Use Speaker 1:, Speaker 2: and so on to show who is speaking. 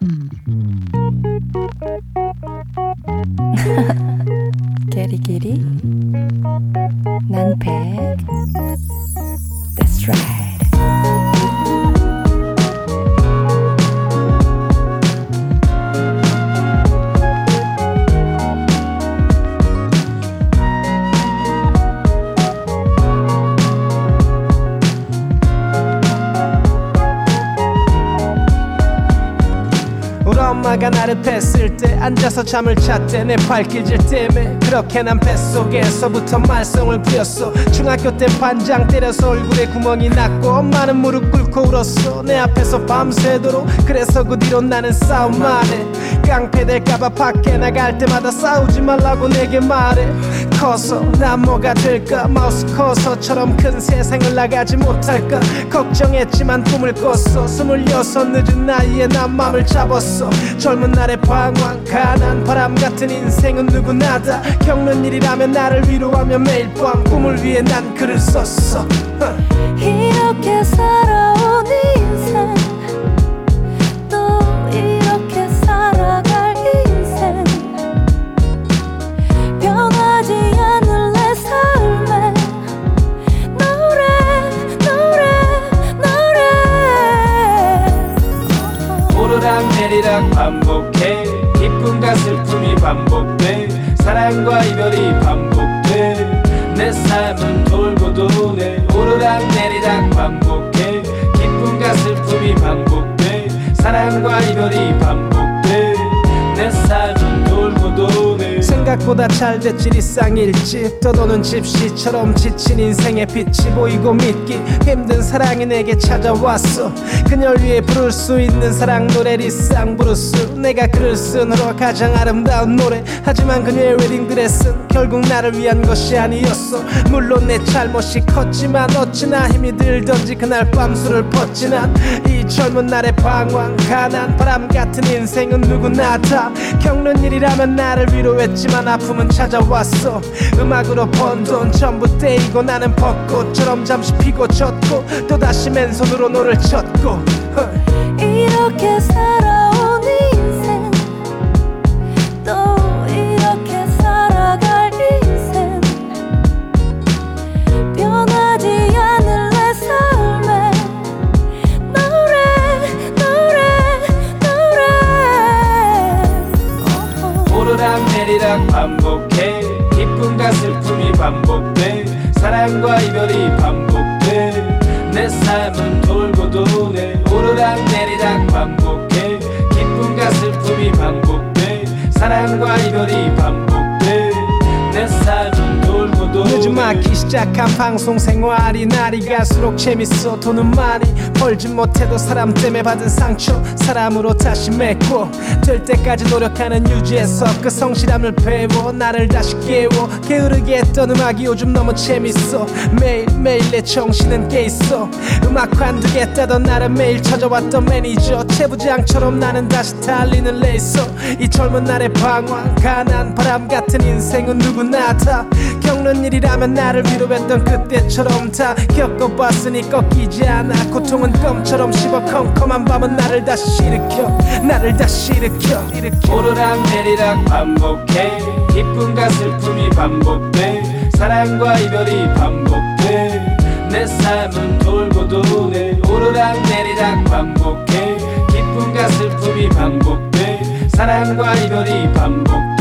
Speaker 1: 게리게리 난 백 That's right.
Speaker 2: 엄마가 나를 뺐을 때 앉아서 잠을 잤대 내 발길질 때문에 그렇게 난 뱃속에서부터 말썽을 부렸어. 중학교 때 반장 때려서 얼굴에 구멍이 났고 엄마는 무릎 꿇고 울었어 내 앞에서 밤새도록. 그래서 그 뒤로 나는 싸움만 해. 깡패 될까봐 밖에 나갈 때마다 싸우지 말라고 내게 말해. 커서 난 뭐가 될까 마우스 커서처럼 큰 세상을 나가지 못할까 걱정했지만 꿈을 꿨어. 26 늦은 나이에 난 맘을 잡았어. 젊은 날의 방황 가난 바람 같은 인생은 누구나 다 겪는 일이라면 나를 위로하며 매일 밤 꿈을 위해 난 글을 썼어.
Speaker 1: 이렇게 살아온 인생 또 이렇게 살아갈 인생 변하지 않을 내 삶에 노래
Speaker 2: 오르락 내리락 반복해. 기쁨과 슬픔이 반복돼. 사랑과 이별이 반복돼. 내 삶은 돌고 도네. 오르락 내리락 반복해. 기쁨과 슬픔이 반복돼. 사랑과 이별이 반복돼. 내 삶은 돌고 도네. 생각보다 잘 됐지 일상일지 떠도는 집시처럼 지친 인생의 빛이 보이고 믿기 힘든 사랑이 내게 찾아왔어. 그녀를 위해 부를 수 있는 사랑 노래 리쌍 브루스. 내가 글을 쓴으로 가장 아름다운 노래. 하지만 그녀의 웨딩드레스는 결국 나를 위한 것이 아니었어. 물론 내 잘못이 컸지만 어찌나 힘이 들던지 그날 밤 술을 뻗지 난. 이 젊은 날의 방황 가난 바람 같은 인생은 누구나 다 겪는 일이라면 나를 위로했지만 아픔은 찾아왔어. 음악으로 번 돈 전부 떼이고 나는 벚꽃처럼 잠시 피고 졌고 또다시 맨손으로 노를 쳤고.
Speaker 1: 이렇게 살아온 인생 또 이렇게 살아갈 인생 변하지 않을 내 삶에 노래
Speaker 2: 오르락 내리락 반복해. 기쁨과 슬픔이 반복돼. 사랑과 이별이 반복돼. 내 삶은 돌고 도네. 오르락 내리락 반복해. 기쁨과 슬픔이 반복돼. 사랑과 이별이 반복돼. 내 삶은 돌고 도네. 요즘 막기 시작한 방송 생활이 날이 갈수록 재밌어. 돈은 많이 벌지 못해도 사람 때문에 받은 상처 사람으로 다시 맺고 될 때까지 노력하는 유지에서 그 성실함을 배워 나를 다시 깨워. 게으르게 했던 음악이 요즘 너무 재밌어. 매일매일 내 정신은 깨있어. 음악 관두겠다던 나를 매일 찾아왔던 매니저 채부장처럼 나는 다시 달리는 레이서. 이 젊은 날의 방황 가난 바람 같은 인생은 누구나 다 겪는 일이라면 나를 위로했던 그때처럼 다 겪어봤으니 꺾이지 않아. 고통은 껌처럼 씹어 컴컴한 밤은 나를 다시 일으켜. 오르락 내리락 반복해. 기쁨과 슬픔이 반복돼. 사랑과 이별이 반복돼. 내 삶은 돌고 도네. 오르락 내리락 반복해. 기쁨과 슬픔이 반복돼. 사랑과 이별이 반복돼.